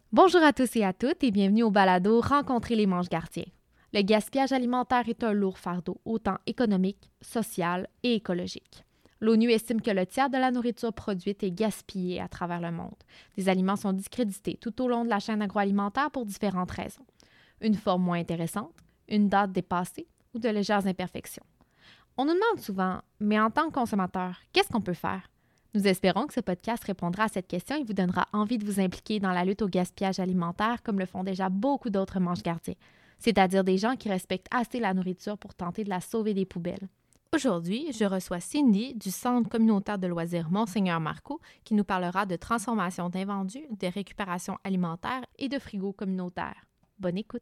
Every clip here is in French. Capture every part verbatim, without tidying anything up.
Bonjour à tous et à toutes et bienvenue au balado Rencontrer les manches gardiens. Le gaspillage alimentaire est un lourd fardeau, autant économique, social et écologique. L'ONU estime que le tiers de la nourriture produite est gaspillée à travers le monde. Des aliments sont discrédités tout au long de la chaîne agroalimentaire pour différentes raisons. Une forme moins intéressante, une date dépassée ou de légères imperfections. On nous demande souvent, mais en tant que consommateur, qu'est-ce qu'on peut faire? Nous espérons que ce podcast répondra à cette question et vous donnera envie de vous impliquer dans la lutte au gaspillage alimentaire comme le font déjà beaucoup d'autres manches gardiens, c'est-à-dire des gens qui respectent assez la nourriture pour tenter de la sauver des poubelles. Aujourd'hui, je reçois Cindy du Centre communautaire de loisirs Monseigneur Marcoux qui nous parlera de transformation d'invendus, de récupération alimentaire et de frigo communautaire. Bonne écoute!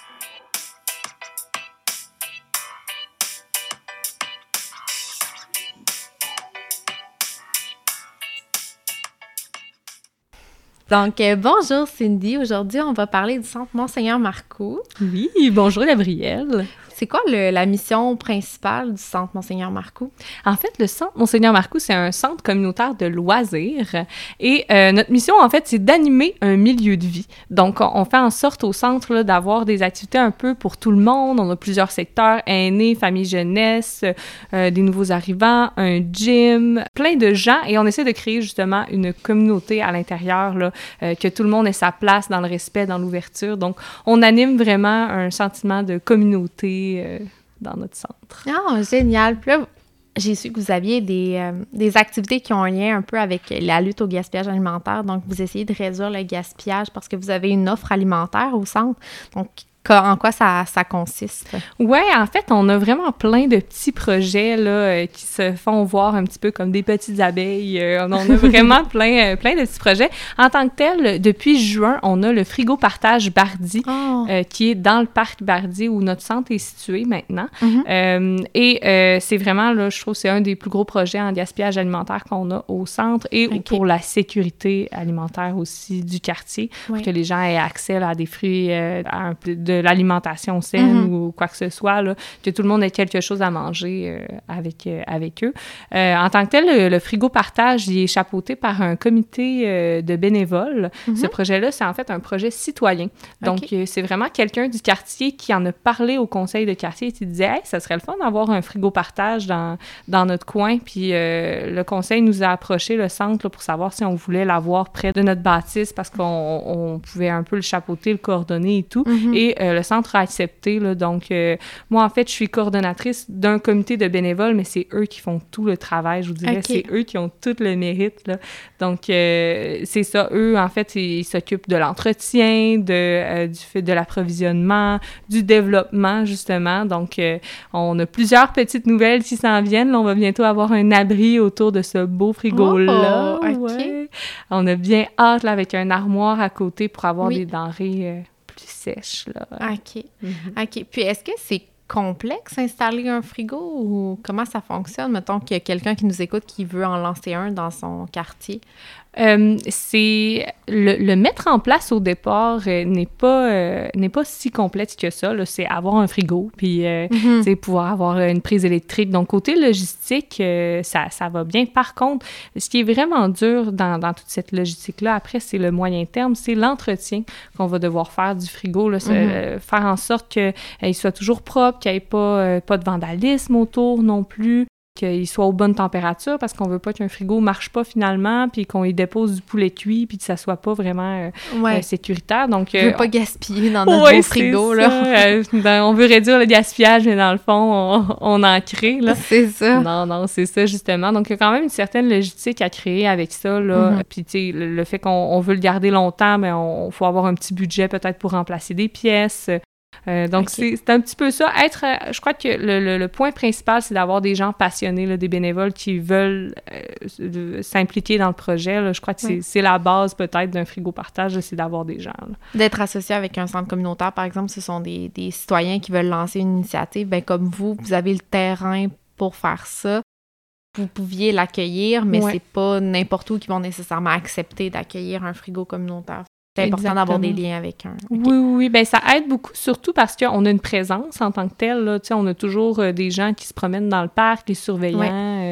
Donc, euh, bonjour Cindy. Aujourd'hui, on va parler du Centre Monseigneur Marcoux. Oui, bonjour Gabrielle. C'est quoi le, la mission principale du Centre Monseigneur Marcoux? En fait, le Centre Monseigneur Marcoux, c'est un centre communautaire de loisirs et euh, notre mission, en fait, c'est d'animer un milieu de vie. Donc, on, on fait en sorte au centre là, d'avoir des activités un peu pour tout le monde. On a plusieurs secteurs, aînés, famille, jeunesse, euh, des nouveaux arrivants, un gym, plein de gens et on essaie de créer justement une communauté à l'intérieur, là, euh, que tout le monde ait sa place dans le respect, dans l'ouverture. Donc, on anime vraiment un sentiment de communauté Euh, dans notre centre. Ah, génial! Puis là, j'ai su que vous aviez des, euh, des activités qui ont un lien un peu avec la lutte au gaspillage alimentaire. Donc, vous essayez de réduire le gaspillage parce que vous avez une offre alimentaire au centre. Donc, en quoi ça, ça consiste? Oui, en fait, on a vraiment plein de petits projets là, euh, qui se font voir un petit peu comme des petites abeilles. Euh, on a vraiment plein, euh, plein de petits projets. En tant que tel, depuis juin, on a le frigo partage Bardi, oh. euh, qui est dans le parc Bardi où notre centre est situé maintenant. Mm-hmm. euh, et euh, c'est vraiment, là, je trouve, c'est un des plus gros projets en gaspillage alimentaire qu'on a au centre et okay. pour la sécurité alimentaire aussi du quartier, oui. pour que les gens aient accès là, à des fruits, euh, à un peu de de l'alimentation saine mm-hmm. ou quoi que ce soit, là, que tout le monde ait quelque chose à manger euh, avec, euh, avec eux. Euh, en tant que tel, le, le frigo partage, il est chapeauté par un comité euh, de bénévoles. Mm-hmm. Ce projet-là, c'est en fait un projet citoyen. Donc, okay. euh, c'est vraiment quelqu'un du quartier qui en a parlé au conseil de quartier et qui disait « Hey, ça serait le fun d'avoir un frigo partage dans, dans notre coin. » Puis euh, le conseil nous a approché, le centre, là, pour savoir si on voulait l'avoir près de notre bâtisse parce qu'on on pouvait un peu le chapeauter, le coordonner et tout. Mm-hmm. Et euh, le centre a accepté, là, donc euh, moi, en fait, je suis coordonnatrice d'un comité de bénévoles, mais c'est eux qui font tout le travail, je vous dirais, okay. c'est eux qui ont tout le mérite, là. Donc, euh, c'est ça, eux, en fait, ils, ils s'occupent de l'entretien, de, euh, du fait de l'approvisionnement, du développement, justement, donc euh, on a plusieurs petites nouvelles qui s'en viennent, là, on va bientôt avoir un abri autour de ce beau frigo-là, oh, okay. ouais. On a bien hâte, là, avec un armoire à côté pour avoir oui. des denrées... Euh, plus sèche, là. OK. Mm-hmm. OK. Puis, est-ce que c'est complexe installer un frigo ou comment ça fonctionne? Mettons qu'il y a quelqu'un qui nous écoute qui veut en lancer un dans son quartier. Euh, c'est... Le, le mettre en place au départ euh, n'est pas euh, n'est pas si complexe que ça, là. C'est avoir un frigo, puis euh, mm-hmm. tu sais, pouvoir avoir une prise électrique. Donc, côté logistique, euh, ça, ça va bien. Par contre, ce qui est vraiment dur dans, dans toute cette logistique-là, après, c'est le moyen terme, c'est l'entretien qu'on va devoir faire du frigo, là, mm-hmm. euh, faire en sorte qu'il euh, soit toujours propre, qu'il n'y ait pas, euh, pas de vandalisme autour non plus, qu'il soit aux bonnes températures parce qu'on veut pas qu'un frigo marche pas finalement puis qu'on y dépose du poulet cuit puis que ça soit pas vraiment euh, ouais. euh, sécuritaire. Donc, euh, on veut pas gaspiller dans notre ouais, beau frigo, là. euh, ben, on veut réduire le gaspillage, mais dans le fond, on, on en crée, là. C'est ça. Non, non, c'est ça, justement. Donc, il y a quand même une certaine logistique à créer avec ça, là. Mm-hmm. Puis, tu sais, le, le fait qu'on on veut le garder longtemps, mais on faut avoir un petit budget peut-être pour remplacer des pièces. Euh, donc, okay. c'est, c'est un petit peu ça. Être, euh, je crois que le, le, le point principal, c'est d'avoir des gens passionnés, là, des bénévoles qui veulent euh, s'impliquer dans le projet. Là. Je crois que oui. c'est, c'est la base peut-être d'un frigo partage, là, c'est d'avoir des gens. Là. D'être associé avec un centre communautaire, par exemple, ce sont des, des citoyens qui veulent lancer une initiative. Bien, comme vous, vous avez le terrain pour faire ça. Vous pouviez l'accueillir, mais ouais. c'est pas n'importe où qui vont nécessairement accepter d'accueillir un frigo communautaire. C'est important Exactement. D'avoir des liens avec un. Okay. Oui, oui, bien, ça aide beaucoup, surtout parce qu'on a une présence en tant que telle. Là, on a toujours euh, des gens qui se promènent dans le parc, les surveillants. Ouais. Euh,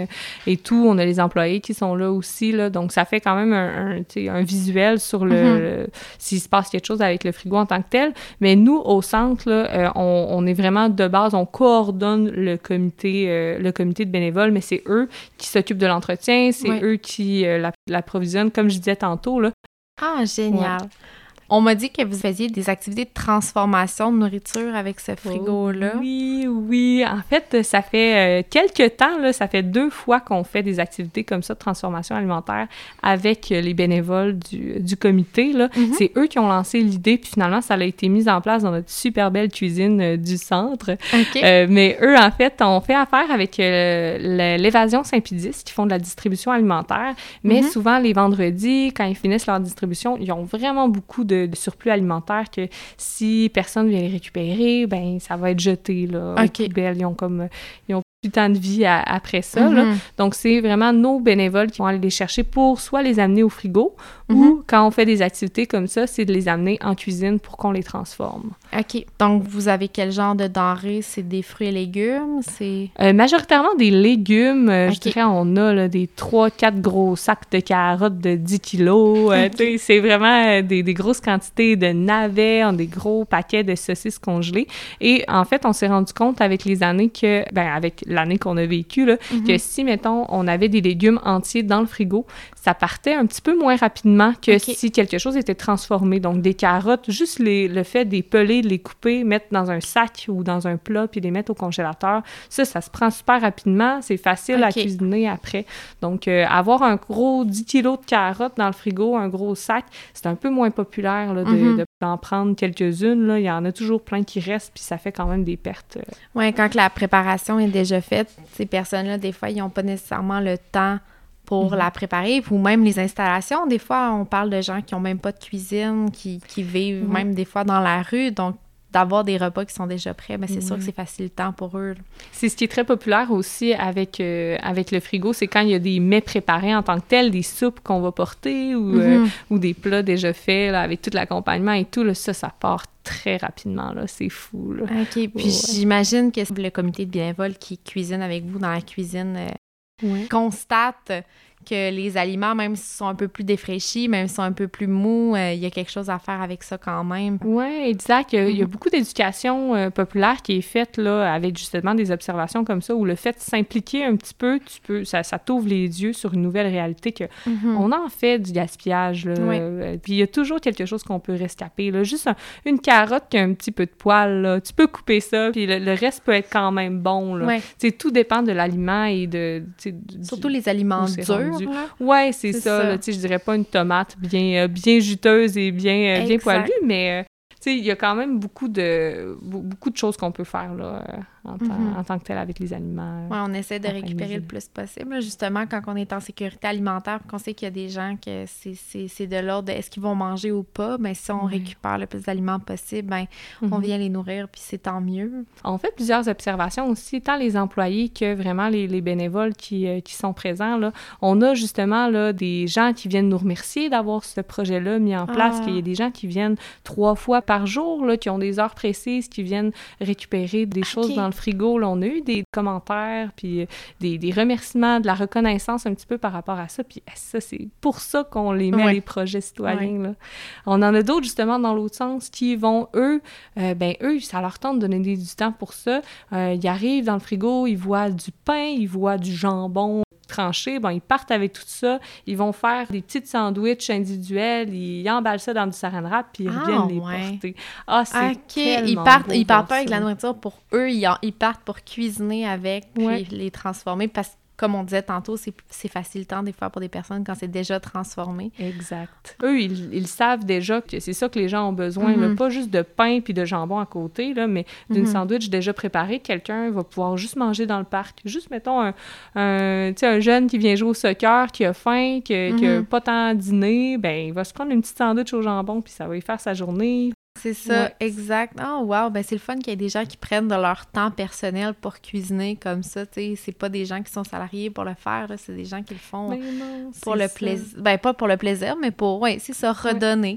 euh, et tout. On a les employés qui sont là aussi, là, donc ça fait quand même un, un, tu sais, un visuel sur le, mm-hmm. le s'il se passe quelque chose avec le frigo en tant que tel. Mais nous, au centre, là, euh, on, on est vraiment de base, on coordonne le comité, euh, le comité de bénévoles, mais c'est eux qui s'occupent de l'entretien, c'est oui. eux qui euh, l'approvisionnent, comme je disais tantôt, là. Ah, génial! Ouais. On m'a dit que vous faisiez des activités de transformation de nourriture avec ce frigo-là. Oh, oui, oui. En fait, ça fait euh, quelques temps, là, ça fait deux fois qu'on fait des activités comme ça de transformation alimentaire avec euh, les bénévoles du, du comité, là. Mm-hmm. C'est eux qui ont lancé l'idée, puis finalement, ça a été mis en place dans notre super belle cuisine euh, du centre. Okay. Euh, mais eux, en fait, on fait affaire avec euh, l'Évasion Saint-Pédis qui font de la distribution alimentaire, mais mm-hmm. souvent, les vendredis, quand ils finissent leur distribution, ils ont vraiment beaucoup de de surplus alimentaire que si personne vient les récupérer, ben ça va être jeté, là, okay. aux poubelles. Ils ont comme... Ils ont plus temps de vie à, après ça, mm-hmm. là. Donc, c'est vraiment nos bénévoles qui vont aller les chercher pour soit les amener au frigo mm-hmm. ou, quand on fait des activités comme ça, c'est de les amener en cuisine pour qu'on les transforme. OK. Donc, vous avez quel genre de denrées? C'est des fruits et légumes? C'est... Euh, majoritairement des légumes. Euh, okay. Je dirais, on a là, des trois quatre gros sacs de carottes de dix kilos. Euh, okay. C'est vraiment des, des grosses quantités de navets, des gros paquets de saucisses congelées. Et en fait, on s'est rendu compte avec les années que, ben avec l'année qu'on a vécue, là, mm-hmm. que si, mettons, on avait des légumes entiers dans le frigo, ça partait un petit peu moins rapidement que okay. si quelque chose était transformé. Donc, des carottes, juste les, le fait des peler, de les couper, mettre dans un sac ou dans un plat, puis les mettre au congélateur, ça, ça se prend super rapidement. C'est facile okay. à cuisiner après. Donc, euh, avoir un gros dix kilos de carottes dans le frigo, un gros sac, c'est un peu moins populaire là, de, mm-hmm. de, d'en prendre quelques-unes. Là. Il y en a toujours plein qui restent, puis ça fait quand même des pertes. Oui, quand la préparation est déjà faite, ces personnes-là, des fois, ils n'ont pas nécessairement le temps pour mm-hmm. la préparer, ou même les installations. Des fois, on parle de gens qui n'ont même pas de cuisine, qui, qui vivent mm-hmm. même des fois dans la rue, donc d'avoir des repas qui sont déjà prêts, mais c'est mm-hmm. sûr que c'est facilitant pour eux. Là. C'est ce qui est très populaire aussi avec, euh, avec le frigo, c'est quand il y a des mets préparés en tant que tels, des soupes qu'on va porter ou, mm-hmm. euh, ou des plats déjà faits là, avec tout l'accompagnement et tout, là, ça, ça part très rapidement, là, c'est fou. Là. OK, puis ouais. j'imagine que le comité de bénévoles qui cuisine avec vous dans la cuisine euh, ouais. constate que les aliments, même s'ils sont un peu plus défraîchis, même s'ils sont un peu plus mous, euh, il y a quelque chose à faire avec ça quand même. Oui, exact. Il y a, mm-hmm. il y a beaucoup d'éducation euh, populaire qui est faite là, avec justement des observations comme ça, où le fait de s'impliquer un petit peu, tu peux, ça, ça t'ouvre les yeux sur une nouvelle réalité que mm-hmm. on en fait du gaspillage. Là, oui. euh, puis il y a toujours quelque chose qu'on peut rescaper. Là. Juste un, une carotte qui a un petit peu de poil, là, tu peux couper ça, puis le, le reste peut être quand même bon. Là. Oui. Tout dépend de l'aliment et de... Du, surtout les aliments durs. Oui, c'est, c'est ça. ça. Là, je dirais pas une tomate bien, euh, bien juteuse et bien, euh, bien poilue, mais euh, il y a quand même beaucoup de, beaucoup de choses qu'on peut faire là, euh, en, mm-hmm. temps, en tant que tel avec les aliments. Oui, on essaie de récupérer le plus possible. Justement, quand on est en sécurité alimentaire, qu'on sait qu'il y a des gens que c'est, c'est, c'est de l'ordre de est-ce qu'ils vont manger ou pas, bien, si on oui. récupère le plus d'aliments possible, bien, mm-hmm. on vient les nourrir, puis c'est tant mieux. On fait plusieurs observations aussi, tant les employés que vraiment les, les bénévoles qui, euh, qui sont présents. Là. On a justement là, des gens qui viennent nous remercier d'avoir ce projet-là mis en place, ah. qu'il y a des gens qui viennent trois fois par jour, là, qui ont des heures précises, qui viennent récupérer des okay. choses dans le frigo. Là, on a eu des commentaires, puis des, des remerciements, de la reconnaissance un petit peu par rapport à ça. Puis ça, c'est pour ça qu'on les met, ouais. les projets citoyens. Ouais. Là. On en a d'autres, justement, dans l'autre sens, qui vont, eux, euh, ben eux, ça leur tente de donner du temps pour ça. Euh, ils arrivent dans le frigo, ils voient du pain, ils voient du jambon tranché, bon, ils partent avec tout ça, ils vont faire des petites sandwichs individuels, ils emballent ça dans du saran wrap, puis ils ah, reviennent les ouais. porter. Ah, c'est okay. tellement ils partent, beau ils partent pas avec la nourriture pour eux, ils, en, ils partent pour cuisiner avec, puis ouais. les transformer, parce que comme on disait tantôt, c'est, c'est facilitant des fois pour des personnes quand c'est déjà transformé. Exact. Eux, ils, ils savent déjà que c'est ça que les gens ont besoin, mm-hmm. là, pas juste de pain puis de jambon à côté, là, mais d'une mm-hmm. sandwich déjà préparée. Quelqu'un va pouvoir juste manger dans le parc. Juste, mettons, un, un, un jeune qui vient jouer au soccer, qui a faim, qui n'a mm-hmm. pas tant à dîner, ben il va se prendre une petite sandwich au jambon puis ça va lui faire sa journée. C'est ça, ouais. exact. Oh, wow! Ben c'est le fun qu'il y ait des gens qui prennent de leur temps personnel pour cuisiner comme ça, tu sais. C'est pas des gens qui sont salariés pour le faire, là. C'est des gens qui le font non, pour le plaisir. Ben, pas pour le plaisir, mais pour, oui, c'est ça, redonner.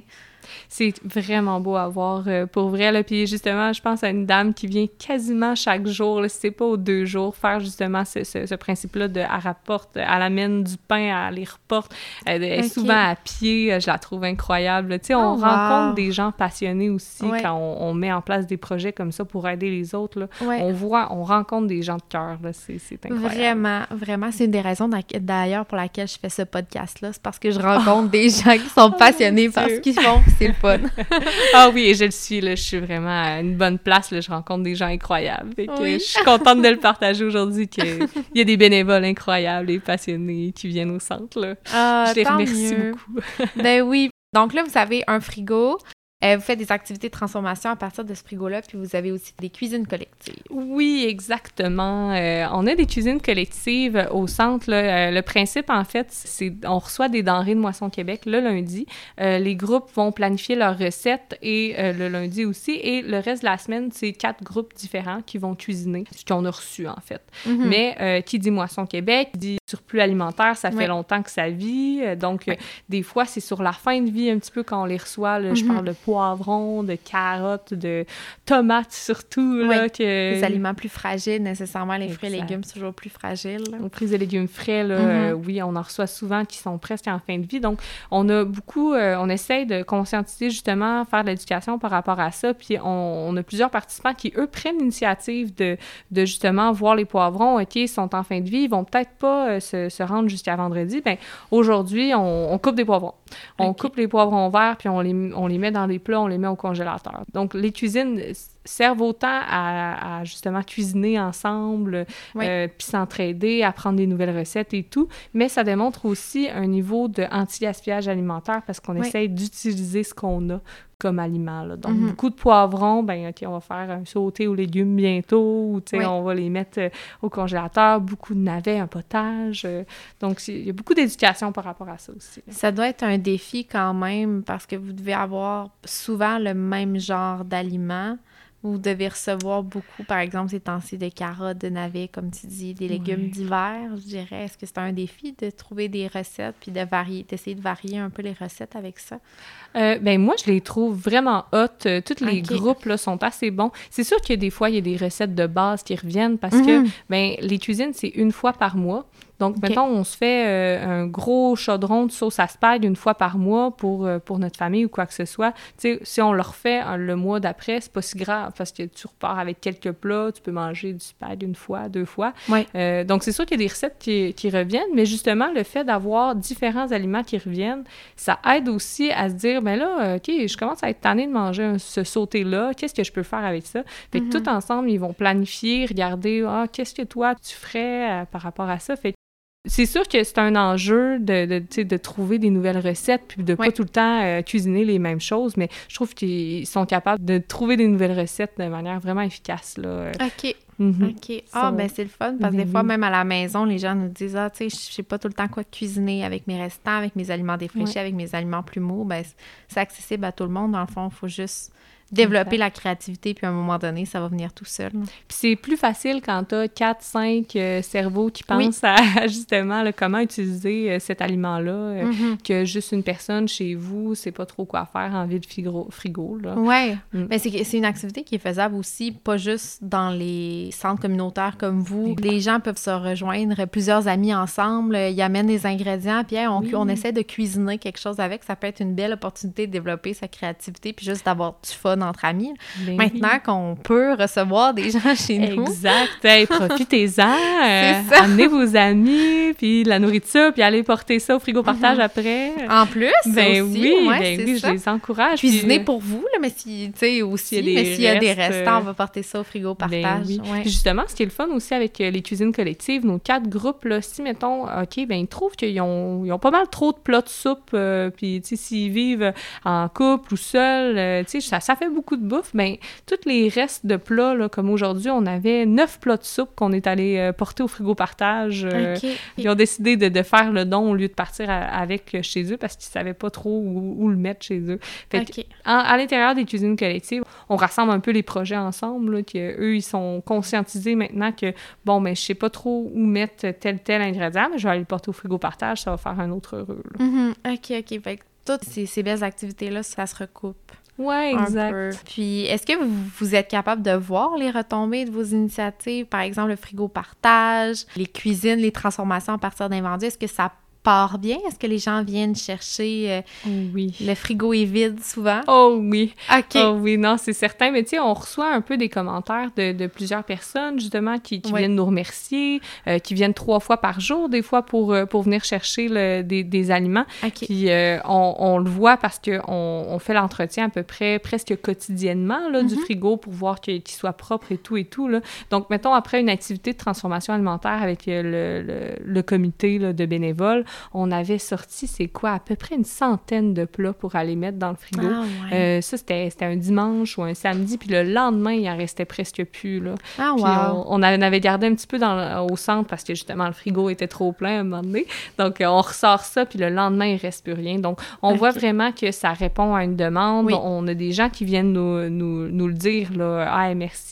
C'est vraiment beau à voir, euh, pour vrai, là. Puis justement, je pense à une dame qui vient quasiment chaque jour, là, si c'est pas aux deux jours, faire justement ce, ce, ce principe-là de « elle rapporte », elle amène du pain, elle les reporte. Elle est Okay. souvent à pied, je la trouve incroyable. Tu sais, on Oh, rencontre wow. des gens passionnés aussi Ouais. quand on, on met en place des projets comme ça pour aider les autres, là. Ouais. On voit, on rencontre des gens de cœur, là. C'est, c'est incroyable. Vraiment, vraiment. C'est une des raisons d'ailleurs pour laquelle je fais ce podcast-là. C'est parce que je rencontre oh. des gens qui sont passionnés oh, par ce qu'ils font, c'est le fun. Ah oui, et je le suis, là. Je suis vraiment à une bonne place, là. Je rencontre des gens incroyables. Fait que oui. Je suis contente de le partager aujourd'hui, qu'il y a des bénévoles incroyables et passionnés qui viennent au centre, là. Ah, je les tant remercie mieux. beaucoup. Ben oui. Donc là, vous avez un frigo. Euh, vous faites des activités de transformation à partir de ce frigo-là, puis vous avez aussi des cuisines collectives. Oui, exactement. Euh, on a des cuisines collectives au centre. Là. Euh, le principe, en fait, c'est on reçoit des denrées de Moisson Québec le lundi. Euh, les groupes vont planifier leurs recettes et euh, le lundi aussi. Et le reste de la semaine, c'est quatre groupes différents qui vont cuisiner ce qu'on a reçu, en fait. Mm-hmm. Mais euh, qui dit Moisson Québec, dit surplus alimentaire, ça fait ouais. longtemps que ça vit. Donc, ouais. euh, des fois, c'est sur la fin de vie un petit peu quand on les reçoit. Là, mm-hmm. Je parle de poivrons, de carottes, de tomates surtout. Là, oui, que... des aliments plus fragiles, nécessairement. Les fruits et légumes, c'est toujours plus fragile. Les fruits et légumes frais, là, mm-hmm. euh, oui, on en reçoit souvent qui sont presque en fin de vie. Donc, on a beaucoup... Euh, on essaie de conscientiser, justement, faire de l'éducation par rapport à ça. Puis, on, on a plusieurs participants qui, eux, prennent l'initiative de, de justement, voir les poivrons, OK, ils sont en fin de vie, ils vont peut-être pas euh, se, se rendre jusqu'à vendredi. Bien, aujourd'hui, on, on coupe des poivrons. On okay. coupe les poivrons verts, puis on les, on les met dans des plats, on les met au congélateur. Donc, les cuisines servent autant à, à justement cuisiner ensemble, oui. euh, puis s'entraider, apprendre des nouvelles recettes et tout, mais ça démontre aussi un niveau de anti-gaspillage alimentaire parce qu'on oui. essaie d'utiliser ce qu'on a comme aliment. Là. Donc, mm-hmm. beaucoup de poivrons, ben OK, on va faire un sauté aux légumes bientôt, ou tu sais, oui. on va les mettre euh, au congélateur, beaucoup de navets, un potage. Euh, donc, il y a beaucoup d'éducation par rapport à ça aussi. Là. Ça doit être un défi quand même parce que vous devez avoir souvent le même genre d'aliments. Vous devez recevoir beaucoup, par exemple, ces temps-ci de carottes, de navets, comme tu dis, des légumes oui. d'hiver, je dirais. Est-ce que c'est un défi de trouver des recettes puis de varier, d'essayer de varier un peu les recettes avec ça? Euh, ben moi, je les trouve vraiment hot. Euh, tous les okay. groupes là, sont assez bons. C'est sûr que des fois, il y a des recettes de base qui reviennent parce mm-hmm. que ben les cuisines, c'est une fois par mois. Donc, okay. mettons, on se fait euh, un gros chaudron de sauce à spag une fois par mois pour, euh, pour notre famille ou quoi que ce soit. Tu sais, si on le refait hein, le mois d'après, c'est pas si grave parce que tu repars avec quelques plats, tu peux manger du spag une fois, deux fois. Ouais. Euh, donc, c'est sûr qu'il y a des recettes qui, qui reviennent, mais justement, le fait d'avoir différents aliments qui reviennent, ça aide aussi à se dire, ben là, OK, je commence à être tannée de manger un, ce sauté-là, qu'est-ce que je peux faire avec ça? Fait que mm-hmm. tout ensemble, ils vont planifier, regarder, ah, qu'est-ce que toi, tu ferais euh, par rapport à ça? Fait que c'est sûr que c'est un enjeu de, de, de trouver des nouvelles recettes puis de oui. pas tout le temps euh, cuisiner les mêmes choses, mais je trouve qu'ils sont capables de trouver des nouvelles recettes de manière vraiment efficace. Là. OK. Mm-hmm. OK. Ah, so, ben c'est le fun, parce que mm-hmm. des fois, même à la maison, les gens nous disent « Ah, tu sais, je sais pas tout le temps quoi cuisiner avec mes restants, avec mes aliments défraîchis, ouais. avec mes aliments plus mous. » Ben c'est accessible à tout le monde. Dans le fond, il faut juste développer exact. La créativité, puis à un moment donné, ça va venir tout seul. Puis c'est plus facile quand tu as quatre cinq euh, cerveaux qui pensent oui. à, justement, là, comment utiliser euh, cet aliment-là, euh, mm-hmm. que juste une personne chez vous, c'est pas trop quoi faire en vide frigo. frigo oui, mm. mais c'est, c'est une activité qui est faisable aussi, pas juste dans les centres communautaires comme vous. Oui. Les gens peuvent se rejoindre, plusieurs amis ensemble, ils amènent des ingrédients, puis hey, on, oui. on essaie de cuisiner quelque chose avec. Ça peut être une belle opportunité de développer sa créativité, puis juste d'avoir du fun entre amis. Ben Maintenant oui. qu'on peut recevoir des gens chez nous. Exact. Hey, profitez-en. euh, amenez vos amis, puis la nourriture, puis allez porter ça au frigo partage mm-hmm. après. En plus, ben aussi. Oui, ouais, ben oui, ça. Je les encourage. Cuisiner puis... pour vous, là, mais si, tu sais, aussi, s'il y a des mais s'il y a des restes, restants, on va porter ça au frigo partage. Ben oui. Ouais. Puis justement, ce qui est le fun aussi avec euh, les cuisines collectives, nos quatre groupes, là, si, mettons, OK, ben ils trouvent qu'ils ont, ils ont pas mal trop de plats de soupe, euh, puis, tu sais, s'ils vivent en couple ou seuls, euh, tu sais, ça, ça fait beaucoup de bouffe, ben tous les restes de plats, là, comme aujourd'hui, on avait neuf plats de soupe qu'on est allé euh, porter au frigo partage. Euh, okay. Ils ont décidé de, de faire le don au lieu de partir à, avec chez eux parce qu'ils savaient pas trop où, où le mettre chez eux. Fait okay. que, en, à l'intérieur des cuisines collectives, on rassemble un peu les projets ensemble, là, que eux, ils sont conscientisés maintenant que, bon, ben je sais pas trop où mettre tel tel ingrédient, mais je vais aller le porter au frigo partage, ça va faire un autre heureux. Mm-hmm. OK, OK. Fait que toutes ces, ces belles activités-là, ça se recoupe. Oui, exact. Puis, est-ce que vous, vous êtes capable de voir les retombées de vos initiatives? Par exemple, le frigo partage, les cuisines, les transformations à partir d'invendus. Est-ce que ça part bien? Est-ce que les gens viennent chercher euh, oui. le frigo est vide souvent? Oh oui! OK. Oh oui, non, c'est certain. Mais tu sais, on reçoit un peu des commentaires de, de plusieurs personnes, justement, qui, qui oui. viennent nous remercier, euh, qui viennent trois fois par jour, des fois, pour, pour venir chercher le, des, des aliments. OK. Puis euh, on, on le voit parce qu'on on fait l'entretien à peu près presque quotidiennement là, mm-hmm. du frigo pour voir qu'il, qu'il soit propre et tout et tout. Là. Donc, mettons, après une activité de transformation alimentaire avec le, le, le comité là, de bénévoles, on avait sorti, c'est quoi, à peu près une centaine de plats pour aller mettre dans le frigo. Ah, ouais. euh, ça, c'était, c'était un dimanche ou un samedi, puis le lendemain, il en restait presque plus, là. Ah, puis wow. on, on avait gardé un petit peu dans, au centre parce que, justement, le frigo était trop plein à un moment donné. Donc, on ressort ça, puis le lendemain, il reste plus rien. Donc, on okay. voit vraiment que ça répond à une demande. Oui. On a des gens qui viennent nous, nous, nous le dire, là, « Ah, merci! »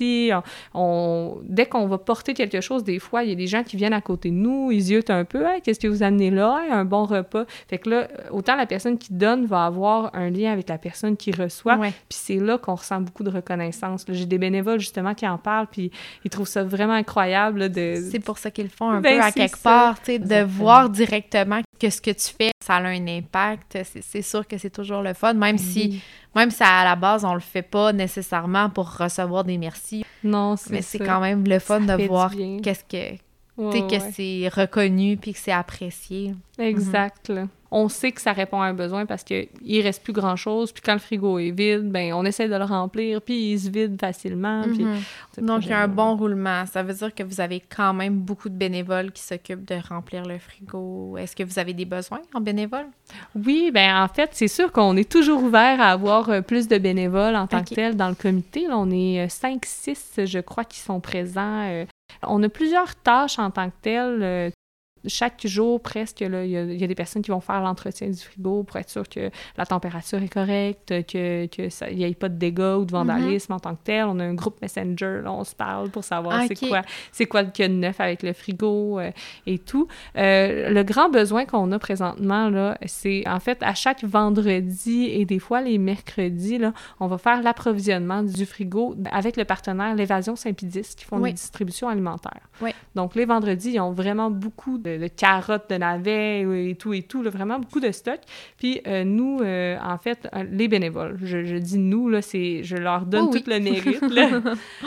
On, dès qu'on va porter quelque chose, des fois, il y a des gens qui viennent à côté de nous, ils ziotent un peu, hey, « Qu'est-ce que vous amenez là? » Un bon repas. Fait que là, autant la personne qui donne va avoir un lien avec la personne qui reçoit, ouais. puis c'est là qu'on ressent beaucoup de reconnaissance. Là, j'ai des bénévoles, justement, qui en parlent, puis ils trouvent ça vraiment incroyable. Là, de... C'est pour ça qu'ils le font un ben, peu à quelque ça. part, tu sais, de voir directement que ce que tu fais, ça a un impact. C'est, c'est sûr que c'est toujours le fun, même oui. si, même si à la base, on le fait pas nécessairement pour recevoir des merci. Non, c'est Mais ça. c'est quand même le fun ça de voir qu'est-ce que... Ouais, tu sais, que ouais. c'est reconnu puis que c'est apprécié. Exact. Mm-hmm. Là. On sait que ça répond à un besoin parce qu'il ne reste plus grand-chose. Puis quand le frigo est vide, ben on essaie de le remplir, puis il se vide facilement. Mm-hmm. Puis donc, il y a un bon roulement. Ça veut dire que vous avez quand même beaucoup de bénévoles qui s'occupent de remplir le frigo. Est-ce que vous avez des besoins en bénévoles? Oui, bien en fait, c'est sûr qu'on est toujours ouvert à avoir plus de bénévoles en tant okay. que tel dans le comité. Là, on est cinq six, je crois, qui sont présents. On a plusieurs tâches en tant que telles. Chaque jour, presque, il y, y a des personnes qui vont faire l'entretien du frigo pour être sûr que la température est correcte, que, que ça, il n'y ait pas de dégâts ou de vandalisme mm-hmm. en tant que tel. On a un groupe Messenger, là, on se parle pour savoir okay. c'est quoi c'est quoi qu'il y a de neuf avec le frigo euh, et tout. Euh, le grand besoin qu'on a présentement, là, c'est en fait à chaque vendredi et des fois les mercredis, là, on va faire l'approvisionnement du frigo avec le partenaire l'Évasion Saint-Pédis qui font oui. une distribution alimentaire. Oui. Donc, les vendredis, ils ont vraiment beaucoup de de carottes, de navets et tout et tout, là, vraiment beaucoup de stock. Puis euh, nous, euh, en fait, les bénévoles, je, je dis nous, là, c'est, je leur donne oh, tout oui. le mérite. Là.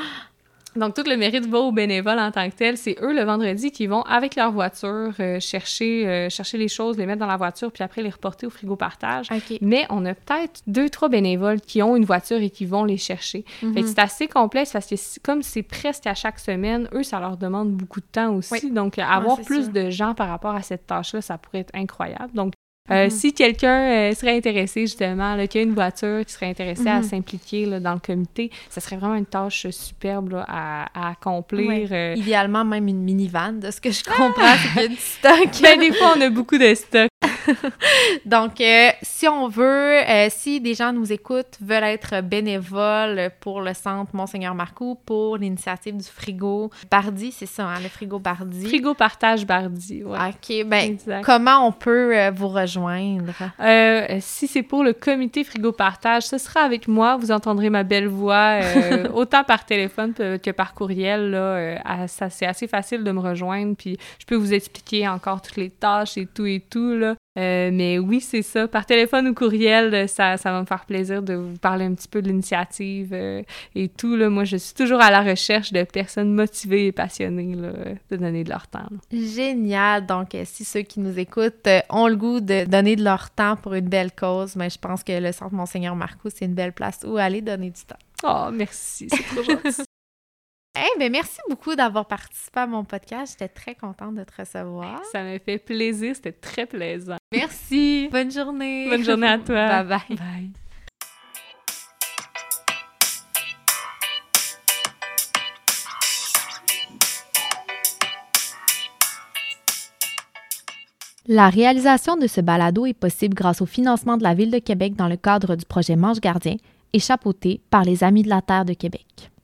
Donc, tout le mérite va aux bénévoles en tant que tel. C'est eux, le vendredi, qui vont, avec leur voiture, euh, chercher, euh, chercher les choses, les mettre dans la voiture, puis après les reporter au frigo partage. Okay. Mais on a peut-être deux, trois bénévoles qui ont une voiture et qui vont les chercher. Mm-hmm. Fait que c'est assez complexe parce que comme c'est presque à chaque semaine, eux, ça leur demande beaucoup de temps aussi. Oui. Donc, avoir ouais, plus sûr. de gens par rapport à cette tâche-là, ça pourrait être incroyable. Donc, Euh, mm-hmm. Si quelqu'un euh, serait intéressé, justement, là, qui a une voiture, qui serait intéressé mm-hmm. à s'impliquer là, dans le comité, ça serait vraiment une tâche superbe là, à, à accomplir. Ouais. Euh... Idéalement, même une minivan, de ce que je comprends, c'est qu'il y a du stock. Ben, des fois, on a beaucoup de stock. Donc, euh, si on veut, euh, si des gens nous écoutent, veulent être bénévoles pour le centre Monseigneur Marcoux, pour l'initiative du frigo Bardi, c'est ça, hein, le frigo Bardi? Frigo partage Bardi, oui. OK, bien, comment on peut euh, vous rejoindre? Euh, si c'est pour le comité frigo partage, ce sera avec moi. Vous entendrez ma belle voix, euh, autant par téléphone que par courriel. Là, euh, ça, c'est assez facile de me rejoindre, puis je peux vous expliquer encore toutes les tâches et tout et tout, là. Euh, mais oui, c'est ça. Par téléphone ou courriel, ça, ça va me faire plaisir de vous parler un petit peu de l'initiative euh, et tout. Là. Moi, je suis toujours à la recherche de personnes motivées et passionnées là, de donner de leur temps. Là. Génial! Donc, si ceux qui nous écoutent euh, ont le goût de donner de leur temps pour une belle cause, mais je pense que le Centre Monseigneur Marcoux, c'est une belle place où aller donner du temps. Oh, merci! C'est trop gentil! Hey, ben merci beaucoup d'avoir participé à mon podcast. J'étais très contente de te recevoir. Ça m'a fait plaisir. C'était très plaisant. Merci. Bonne journée. Bonne journée à toi. Bye bye. Bye. La réalisation de ce balado est possible grâce au financement de la Ville de Québec dans le cadre du projet Mange Gardien et chapeauté par les Amis de la Terre de Québec.